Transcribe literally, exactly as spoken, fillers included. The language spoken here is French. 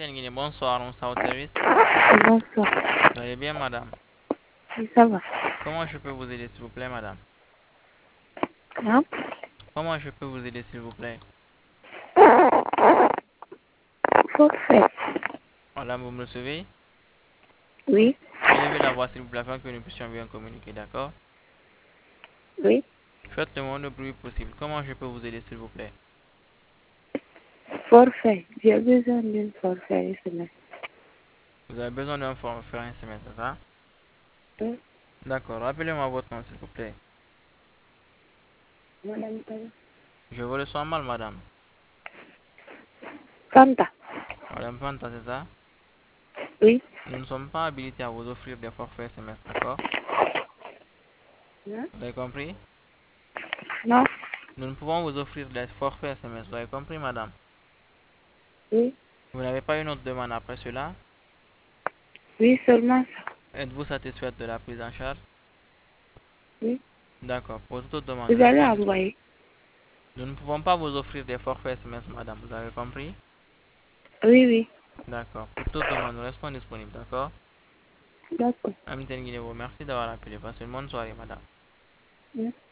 Guinée, bonsoir, on au service. Bonsoir. Vous allez bien, madame? Oui, ça va. Comment je peux vous aider, s'il vous plaît, madame? Hein? Comment je peux vous aider, s'il vous plaît? Forfait. Madame, vous me recevez? Oui. Élevez la voix, s'il vous plaît, afin que nous puissions bien communiquer, d'accord? Oui. Faites le moins de bruit possible. Comment je peux vous aider, s'il vous plaît? Forfait. J'ai besoin d'un forfait S M S. Vous avez besoin d'un forfait S M S, c'est ça? Oui. D'accord. Rappelez-moi votre nom, s'il vous plaît. Madame Tala. Je vous le sens mal, madame. Fanta. Madame Fanta, c'est ça? Oui. Nous ne sommes pas habilités à vous offrir des forfaits S M S, d'accord? Non. Vous avez compris? Non. Nous ne pouvons vous offrir des forfaits S M S, vous avez compris, madame? Oui. Vous n'avez pas une autre demande après cela? Oui, seulement ça. Êtes-vous satisfaite de la prise en charge? Oui. D'accord. Pour toute autre demande, Vous allez restons disponibles. envoyer. Nous ne pouvons pas vous offrir des forfaits S M S, madame, vous avez compris? Oui, oui. D'accord. Pour toute demande, nous restons disponibles, d'accord? D'accord. Amitié Guinée, merci d'avoir appelé. Passez une bonne soirée, madame. Merci.